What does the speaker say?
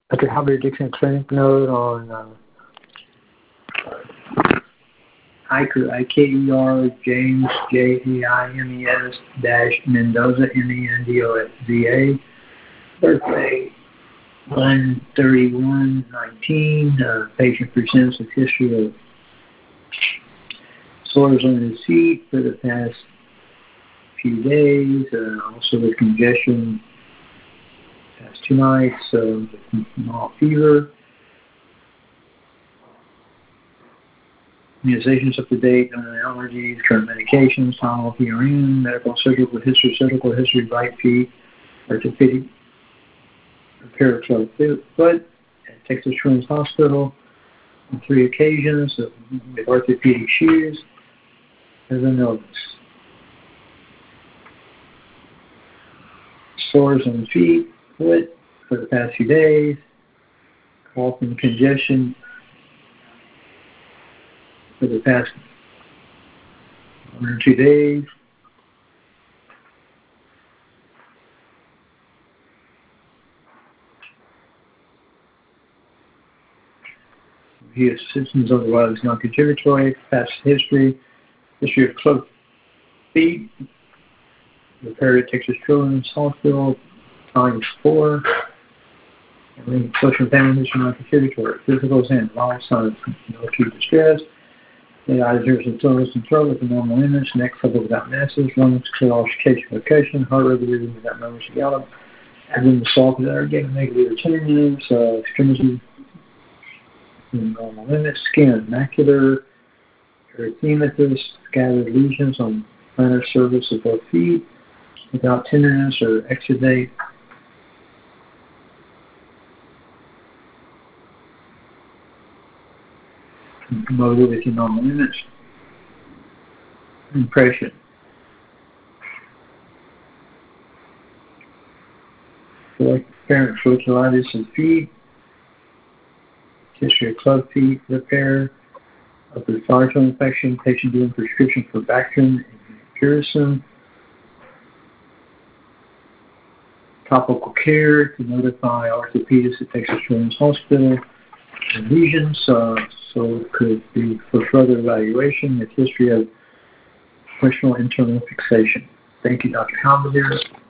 Dr. Halbert Dixon clinic note on Iker, I-K-E-R, James, J-A-I-M-E-S, dash Mendoza, M-E-N-D-O-Z-A, birthday 1/31/19. Patient presents with history of sores on his feet for the past few days, also with congestion past 2 nights, mild fever. Immunizations up to date, allergies, current medications, Tylenol, PRN, medical surgical history, right feet, orthopedic repair of club foot at Texas Children's Hospital on 3 occasions with orthopedic shoes as an illness. Sores on the feet, foot for the past few days, cough and congestion for the past 1 or 2 days. He has symptoms otherwise non-contributory, past history of club feet, repaired at Texas Children's Hospital, times 4. And social and family history non-contributory, physicals and lifestyle, no acute distress. The eyes, ears, and toes and throat with a normal image, neck covered without masses, lungs clear ossification, heart rate breathing without numbers to gallop, abdomen soft without irrigating, negative tenderness, extremity in normal limits, skin macular, erythematous, scattered lesions on plantar surface of both feet, without tenderness or exudate. Motor with your normal image. Impression. Apparent folliculitis in feet. History of club feet repair. Upper thyroid infection. Patient doing prescription for Bactrim and Purison. Topical care to notify orthopedists at Texas Children's Hospital. Lesions, so it could be for further evaluation with history of personal internal fixation. Thank you, Dr. Halbert.